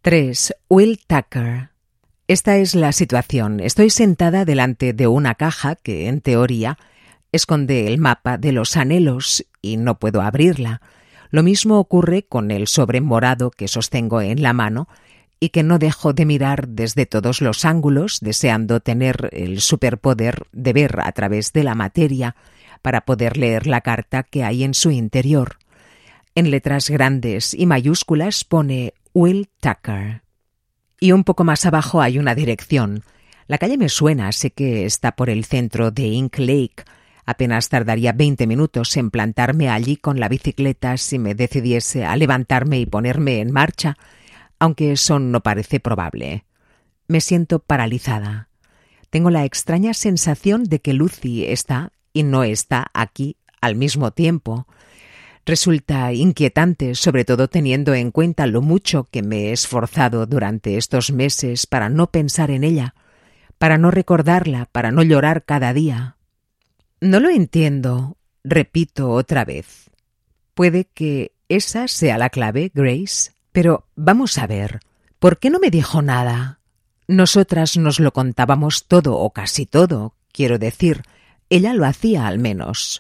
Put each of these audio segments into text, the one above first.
3. Will Tucker. Esta es la situación. Estoy sentada delante de una caja que, en teoría, esconde el mapa de los anhelos y no puedo abrirla. Lo mismo ocurre con el sobre morado que sostengo en la mano y que no dejo de mirar desde todos los ángulos, deseando tener el superpoder de ver a través de la materia para poder leer la carta que hay en su interior. En letras grandes y mayúsculas pone Will Tucker. Y un poco más abajo hay una dirección. La calle me suena, sé que está por el centro de Ink Lake. Apenas tardaría 20 minutos en plantarme allí con la bicicleta si me decidiese a levantarme y ponerme en marcha, aunque eso no parece probable. Me siento paralizada. Tengo la extraña sensación de que Lucy está y no está aquí al mismo tiempo. Resulta inquietante, sobre todo teniendo en cuenta lo mucho que me he esforzado durante estos meses para no pensar en ella, para no recordarla, para no llorar cada día. No lo entiendo, repito otra vez. Puede que esa sea la clave, Grace, pero vamos a ver, ¿por qué no me dijo nada? Nosotras nos lo contábamos todo o casi todo, quiero decir, ella lo hacía al menos.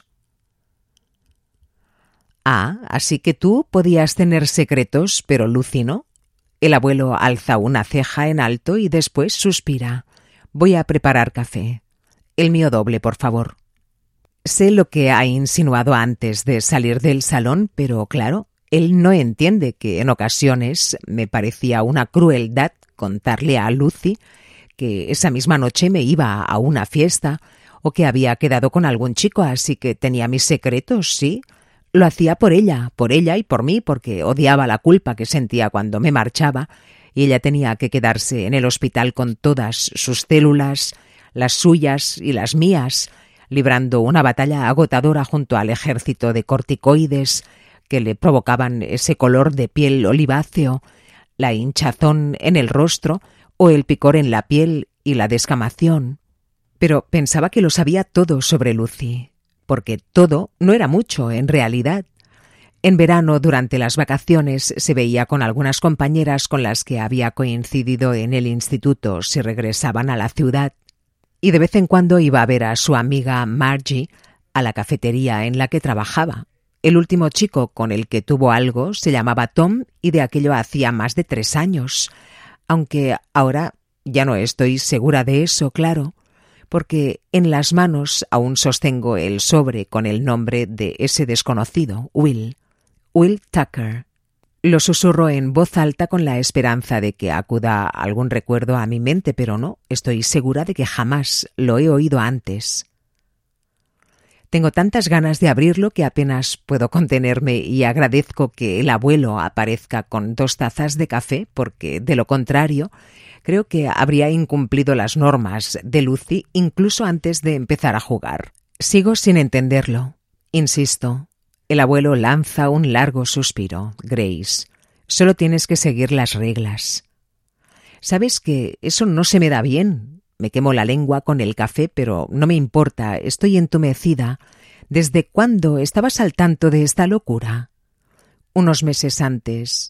Ah, así que tú podías tener secretos, pero Lucy no. El abuelo alza una ceja en alto y después suspira. Voy a preparar café. El mío doble, por favor. Sé lo que ha insinuado antes de salir del salón, pero claro, él no entiende que en ocasiones me parecía una crueldad contarle a Lucy que esa misma noche me iba a una fiesta o que había quedado con algún chico, así que tenía mis secretos, sí. Lo hacía por ella y por mí, porque odiaba la culpa que sentía cuando me marchaba y ella tenía que quedarse en el hospital con todas sus células, las suyas y las mías, librando una batalla agotadora junto al ejército de corticoides que le provocaban ese color de piel oliváceo, la hinchazón en el rostro o el picor en la piel y la descamación. Pero pensaba que lo sabía todo sobre Lucy, porque todo no era mucho en realidad. En verano, durante las vacaciones, se veía con algunas compañeras con las que había coincidido en el instituto si regresaban a la ciudad, y de vez en cuando iba a ver a su amiga Margie a la cafetería en la que trabajaba. El último chico con el que tuvo algo se llamaba Tom y de aquello hacía más de 3 años, aunque ahora ya no estoy segura de eso, claro, porque en las manos aún sostengo el sobre con el nombre de ese desconocido, Will Tucker. Lo susurro en voz alta con la esperanza de que acuda algún recuerdo a mi mente, pero no, estoy segura de que jamás lo he oído antes. Tengo tantas ganas de abrirlo que apenas puedo contenerme y agradezco que el abuelo aparezca con 2 tazas de café, porque de lo contrario creo que habría incumplido las normas de Lucy incluso antes de empezar a jugar. Sigo sin entenderlo. Insisto. El abuelo lanza un largo suspiro. Grace, solo tienes que seguir las reglas. ¿Sabes que eso no se me da bien? Me quemo la lengua con el café, pero no me importa, estoy entumecida. ¿Desde cuándo estabas al tanto de esta locura? Unos meses antes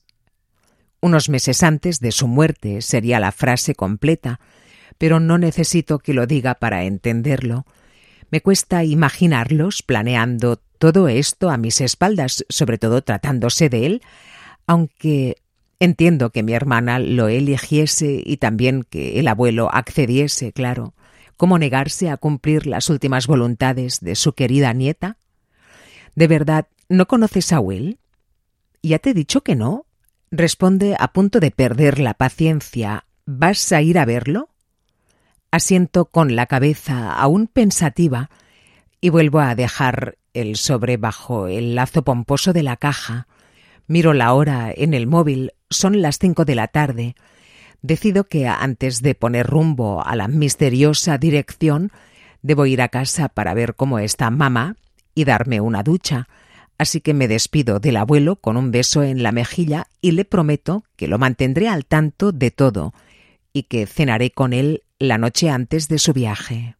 de su muerte sería la frase completa, pero no necesito que lo diga para entenderlo. Me cuesta imaginarlos planeando todo esto a mis espaldas, sobre todo tratándose de él, aunque entiendo que mi hermana lo eligiese y también que el abuelo accediese, claro. ¿Cómo negarse a cumplir las últimas voluntades de su querida nieta? ¿De verdad no conoces a Will? ¿Ya te he dicho que no? Responde a punto de perder la paciencia. ¿Vas a ir a verlo? Asiento con la cabeza aún pensativa y vuelvo a dejar el sobre bajo el lazo pomposo de la caja. Miro la hora en el móvil, son las 5 de la tarde. Decido que antes de poner rumbo a la misteriosa dirección, debo ir a casa para ver cómo está mamá y darme una ducha. Así que me despido del abuelo con un beso en la mejilla y le prometo que lo mantendré al tanto de todo y que cenaré con él la noche antes de su viaje.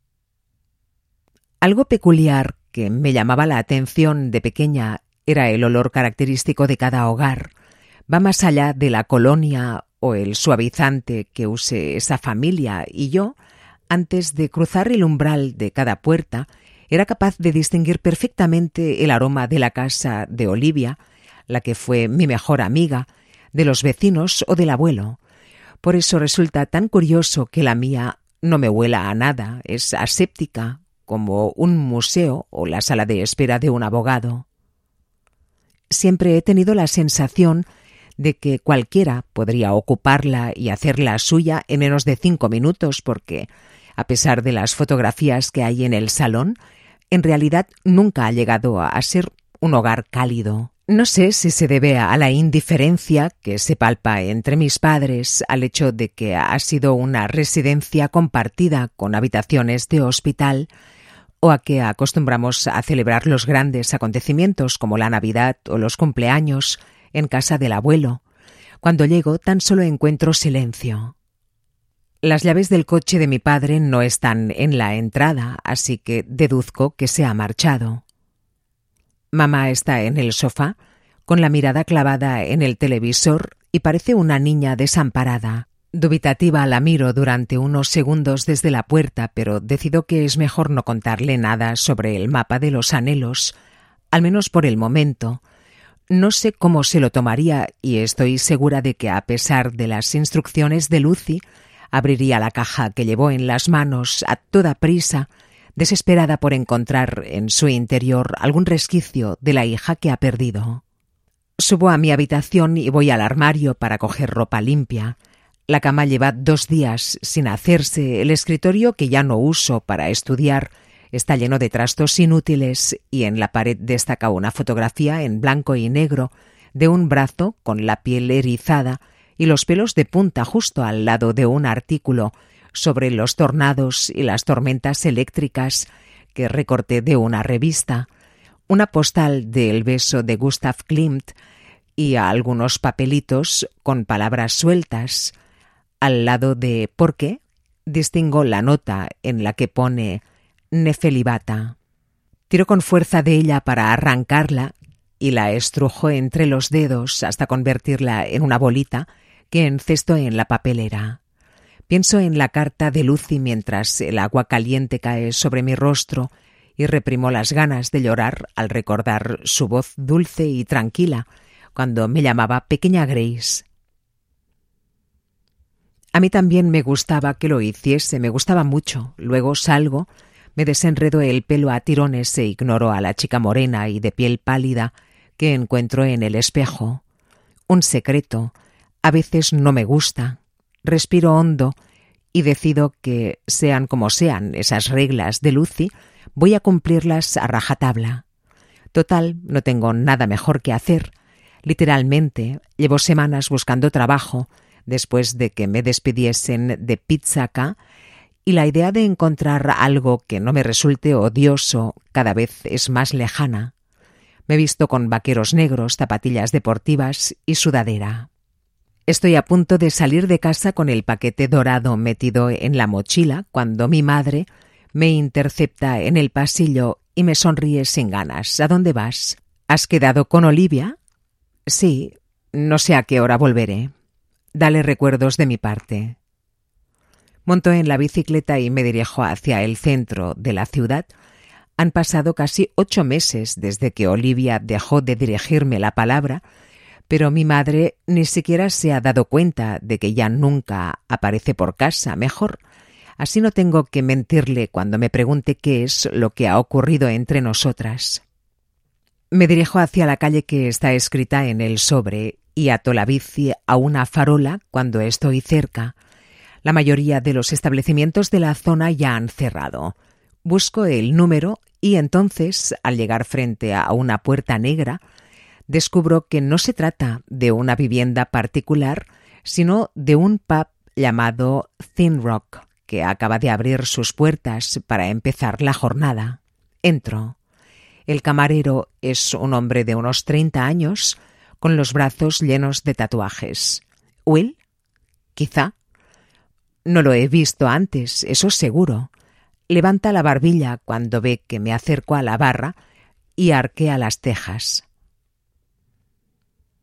Algo peculiar que me llamaba la atención de pequeña era el olor característico de cada hogar. Va más allá de la colonia o el suavizante que use esa familia, y yo, antes de cruzar el umbral de cada puerta, era capaz de distinguir perfectamente el aroma de la casa de Olivia, la que fue mi mejor amiga, de los vecinos o del abuelo. Por eso resulta tan curioso que la mía no me huela a nada, es aséptica, como un museo o la sala de espera de un abogado. Siempre he tenido la sensación de que cualquiera podría ocuparla y hacerla suya en menos de 5 minutos porque, a pesar de las fotografías que hay en el salón, en realidad nunca ha llegado a ser un hogar cálido. No sé si se debe a la indiferencia que se palpa entre mis padres, al hecho de que ha sido una residencia compartida con habitaciones de hospital, o a que acostumbramos a celebrar los grandes acontecimientos como la Navidad o los cumpleaños en casa del abuelo. Cuando llego tan solo encuentro silencio. Las llaves del coche de mi padre no están en la entrada, así que deduzco que se ha marchado. Mamá está en el sofá, con la mirada clavada en el televisor y parece una niña desamparada. Dubitativa la miro durante unos segundos desde la puerta, pero decido que es mejor no contarle nada sobre el mapa de los anhelos, al menos por el momento. No sé cómo se lo tomaría y estoy segura de que, a pesar de las instrucciones de Lucy, abriría la caja que llevó en las manos a toda prisa, desesperada por encontrar en su interior algún resquicio de la hija que ha perdido. Subo a mi habitación y voy al armario para coger ropa limpia. La cama lleva 2 días sin hacerse, el escritorio que ya no uso para estudiar está lleno de trastos inútiles y en la pared destaca una fotografía en blanco y negro de un brazo con la piel erizada y los pelos de punta justo al lado de un artículo sobre los tornados y las tormentas eléctricas que recorté de una revista, una postal del beso de Gustav Klimt y algunos papelitos con palabras sueltas. Al lado de ¿por qué? Distingo la nota en la que pone Nefelibata. Tiro con fuerza de ella para arrancarla y la estrujo entre los dedos hasta convertirla en una bolita que encesto en la papelera. Pienso en la carta de Lucy mientras el agua caliente cae sobre mi rostro y reprimo las ganas de llorar al recordar su voz dulce y tranquila cuando me llamaba pequeña Grace. A mí también me gustaba que lo hiciese, me gustaba mucho. Luego salgo, me desenredo el pelo a tirones e ignoro a la chica morena y de piel pálida que encuentro en el espejo. Un secreto. A veces no me gusta. Respiro hondo y decido que, sean como sean esas reglas de Lucy, voy a cumplirlas a rajatabla. Total, no tengo nada mejor que hacer. Literalmente, llevo semanas buscando trabajo después de que me despidiesen de Pizza-K, y la idea de encontrar algo que no me resulte odioso cada vez es más lejana. Me visto con vaqueros negros, zapatillas deportivas y sudadera. Estoy a punto de salir de casa con el paquete dorado metido en la mochila cuando mi madre me intercepta en el pasillo y me sonríe sin ganas. ¿A dónde vas? ¿Has quedado con Olivia? Sí, no sé a qué hora volveré. Dale recuerdos de mi parte. Monto en la bicicleta y me dirijo hacia el centro de la ciudad. Han pasado casi 8 meses desde que Olivia dejó de dirigirme la palabra, pero mi madre ni siquiera se ha dado cuenta de que ya nunca aparece por casa. Mejor, así no tengo que mentirle cuando me pregunte qué es lo que ha ocurrido entre nosotras. Me dirijo hacia la calle que está escrita en el sobre y ato la bici a una farola cuando estoy cerca. La mayoría de los establecimientos de la zona ya han cerrado. Busco el número y entonces, al llegar frente a una puerta negra, descubro que no se trata de una vivienda particular, sino de un pub llamado Thin Rock, que acaba de abrir sus puertas para empezar la jornada. Entro. El camarero es un hombre de unos 30 años, con los brazos llenos de tatuajes. ¿Will? Quizá. No lo he visto antes, eso seguro. Levanta la barbilla cuando ve que me acerco a la barra y arquea las cejas.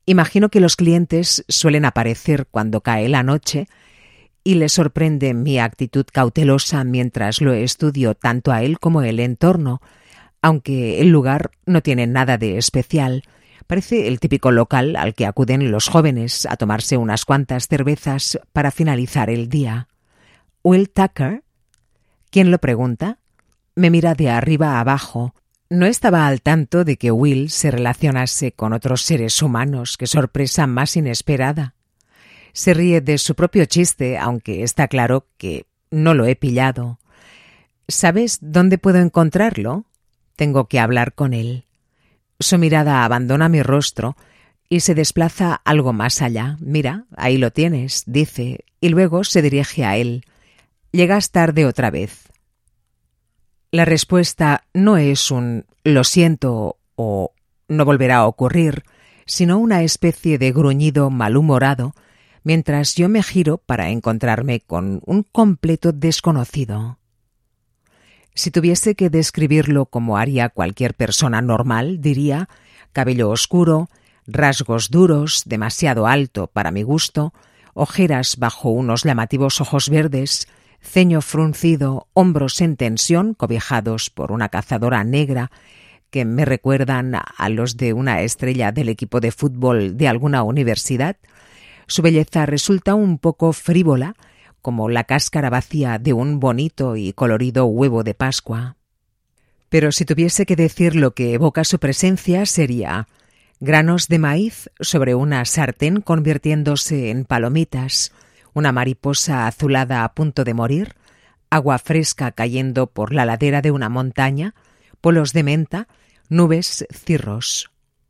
Imagino que los clientes suelen aparecer cuando cae la noche y les sorprende mi actitud cautelosa mientras lo estudio tanto a él como el entorno, aunque el lugar no tiene nada de especial. Parece el típico local al que acuden los jóvenes a tomarse unas cuantas cervezas para finalizar el día. ¿Will Tucker? ¿Quién lo pregunta? Me mira de arriba a abajo. No estaba al tanto de que Will se relacionase con otros seres humanos. ¡Qué sorpresa más inesperada! Se ríe de su propio chiste, aunque está claro que no lo he pillado. ¿Sabes dónde puedo encontrarlo? Tengo que hablar con él. Su mirada abandona mi rostro y se desplaza algo más allá. Mira, ahí lo tienes, dice, y luego se dirige a él. Llegas tarde otra vez. La respuesta no es un «lo siento» o «no volverá a ocurrir», sino una especie de gruñido malhumorado, mientras yo me giro para encontrarme con un completo desconocido. Si tuviese que describirlo como haría cualquier persona normal, diría cabello oscuro, rasgos duros, demasiado alto para mi gusto, ojeras bajo unos llamativos ojos verdes, ceño fruncido, hombros en tensión cobijados por una cazadora negra que me recuerdan a los de una estrella del equipo de fútbol de alguna universidad. Su belleza resulta un poco frívola, como la cáscara vacía de un bonito y colorido huevo de Pascua. Pero si tuviese que decir lo que evoca su presencia, sería granos de maíz sobre una sartén convirtiéndose en palomitas, una mariposa azulada a punto de morir, agua fresca cayendo por la ladera de una montaña, polos de menta, nubes, cirros.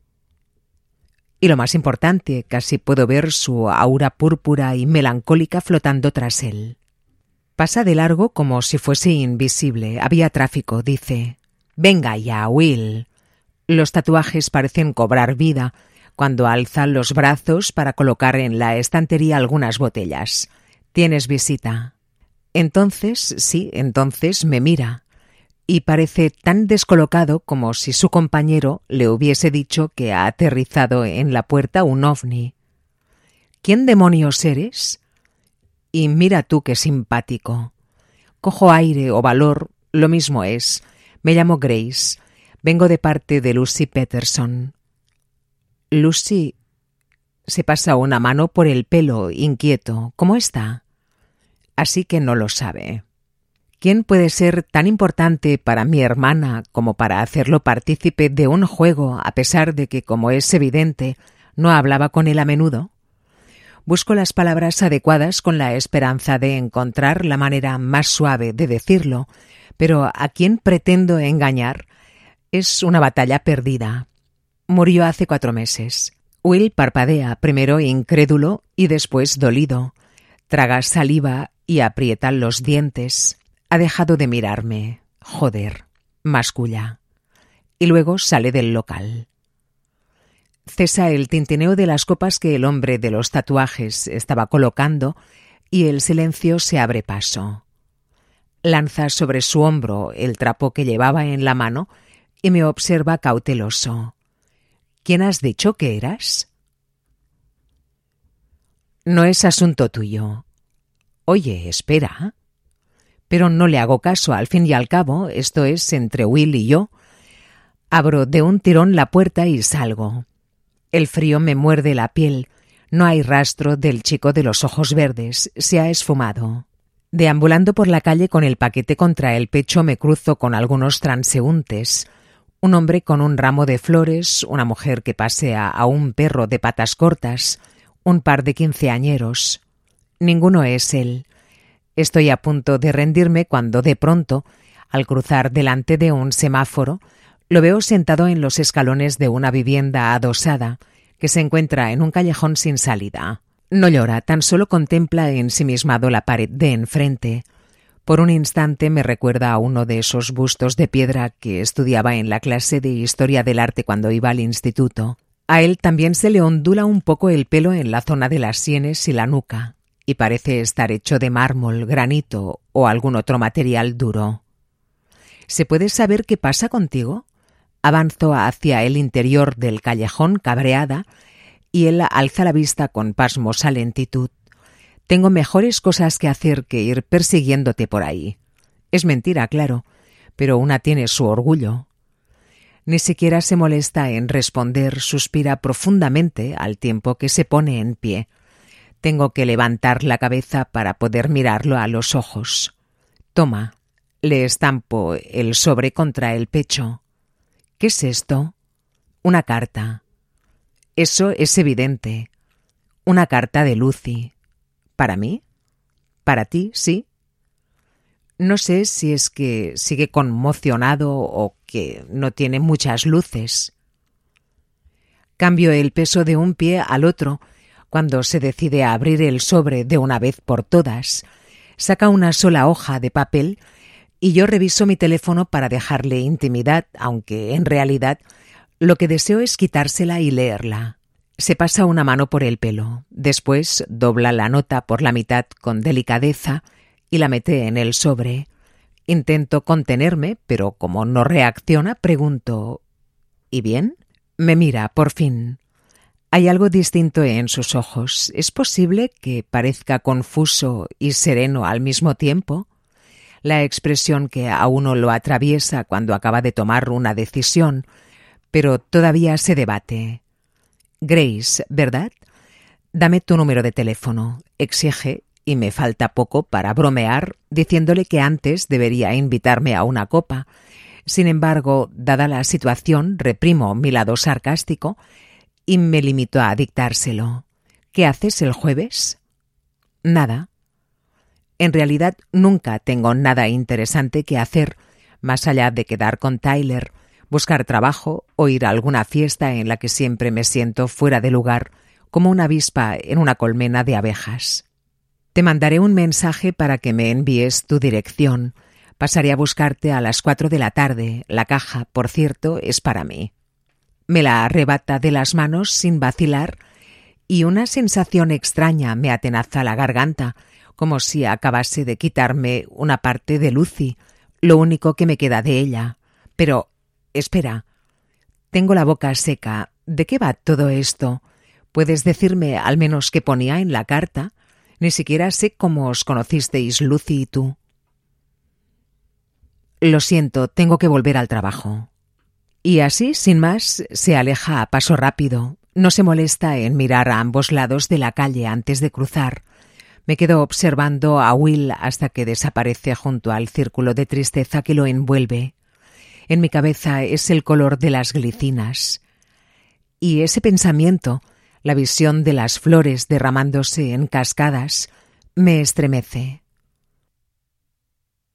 Y lo más importante, casi puedo ver su aura púrpura y melancólica flotando tras él. Pasa de largo como si fuese invisible. Había tráfico, dice. «Venga ya, Will». Los tatuajes parecen cobrar vida cuando alza los brazos para colocar en la estantería algunas botellas. «¿Tienes visita?» Entonces me mira. Y parece tan descolocado como si su compañero le hubiese dicho que ha aterrizado en la puerta un ovni. «¿Quién demonios eres?» Y mira tú qué simpático. Cojo aire o valor, lo mismo es. Me llamo Grace. Vengo de parte de Lucy Peterson. Lucy se pasa una mano por el pelo, inquieto. ¿Cómo está? Así que no lo sabe. ¿Quién puede ser tan importante para mi hermana como para hacerlo partícipe de un juego, a pesar de que, como es evidente, no hablaba con él a menudo? Busco las palabras adecuadas con la esperanza de encontrar la manera más suave de decirlo, pero ¿a quién pretendo engañar? Es una batalla perdida. Murió hace 4 meses. Will parpadea, primero incrédulo y después dolido. Traga saliva y aprieta los dientes. Ha dejado de mirarme. Joder, masculla. Y luego sale del local. Cesa el tintineo de las copas que el hombre de los tatuajes estaba colocando y el silencio se abre paso. Lanza sobre su hombro el trapo que llevaba en la mano y me observa cauteloso. ¿Quién has dicho que eras? No es asunto tuyo. Oye, espera. Pero no le hago caso, al fin y al cabo, esto es entre Will y yo. Abro de un tirón la puerta y salgo. El frío me muerde la piel. No hay rastro del chico de los ojos verdes. Se ha esfumado. Deambulando por la calle con el paquete contra el pecho me cruzo con algunos transeúntes. Un hombre con un ramo de flores, una mujer que pasea a un perro de patas cortas, un par de quinceañeros. Ninguno es él. Estoy a punto de rendirme cuando de pronto, al cruzar delante de un semáforo, lo veo sentado en los escalones de una vivienda adosada que se encuentra en un callejón sin salida. No llora, tan solo contempla ensimismado la pared de enfrente. Por un instante me recuerda a uno de esos bustos de piedra que estudiaba en la clase de Historia del Arte cuando iba al instituto. A él también se le ondula un poco el pelo en la zona de las sienes y la nuca, y parece estar hecho de mármol, granito o algún otro material duro. ¿Se puede saber qué pasa contigo? Avanzo hacia el interior del callejón cabreada Y él alza la vista con pasmosa lentitud. Tengo mejores cosas que hacer que ir persiguiéndote por ahí. Es mentira, claro, pero una tiene su orgullo. Ni siquiera se molesta en responder, suspira profundamente al tiempo que se pone en pie. Tengo que levantar la cabeza para poder mirarlo a los ojos. Toma, le estampo el sobre contra el pecho. ¿Qué es esto? Una carta. Eso es evidente. Una carta de Lucy. ¿Para mí? ¿Para ti, sí? No sé si es que sigue conmocionado o que no tiene muchas luces. Cambio el peso de un pie al otro cuando se decide a abrir el sobre de una vez por todas. Saca una sola hoja de papel y yo reviso mi teléfono para dejarle intimidad, aunque en realidad lo que deseo es quitársela y leerla. Se pasa una mano por el pelo, después dobla la nota por la mitad con delicadeza y la mete en el sobre. Intento contenerme, pero como no reacciona, pregunto: ¿y bien? Me mira, por fin. Hay algo distinto en sus ojos. ¿Es posible que parezca confuso y sereno al mismo tiempo? La expresión que a uno lo atraviesa cuando acaba de tomar una decisión, pero todavía se debate. Grace, ¿verdad? Dame tu número de teléfono, exige, y me falta poco para bromear diciéndole que antes debería invitarme a una copa. Sin embargo, dada la situación, reprimo mi lado sarcástico y me limito a dictárselo. ¿Qué haces el jueves? Nada. En realidad nunca tengo nada interesante que hacer, más allá de quedar con Tyler, buscar trabajo o ir a alguna fiesta en la que siempre me siento fuera de lugar, como una avispa en una colmena de abejas. Te mandaré un mensaje para que me envíes tu dirección. Pasaré a buscarte a las 4 de la tarde. La caja, por cierto, es para mí. Me la arrebata de las manos sin vacilar y una sensación extraña me atenaza la garganta, como si acabase de quitarme una parte de Lucy, lo único que me queda de ella. Pero, espera, tengo la boca seca. ¿De qué va todo esto? ¿Puedes decirme al menos qué ponía en la carta? Ni siquiera sé cómo os conocisteis Lucy y tú. Lo siento, tengo que volver al trabajo. Y así, sin más, se aleja a paso rápido. No se molesta en mirar a ambos lados de la calle antes de cruzar. Me quedo observando a Will hasta que desaparece junto al círculo de tristeza que lo envuelve. En mi cabeza es el color de las glicinas. Y ese pensamiento, la visión de las flores derramándose en cascadas, me estremece.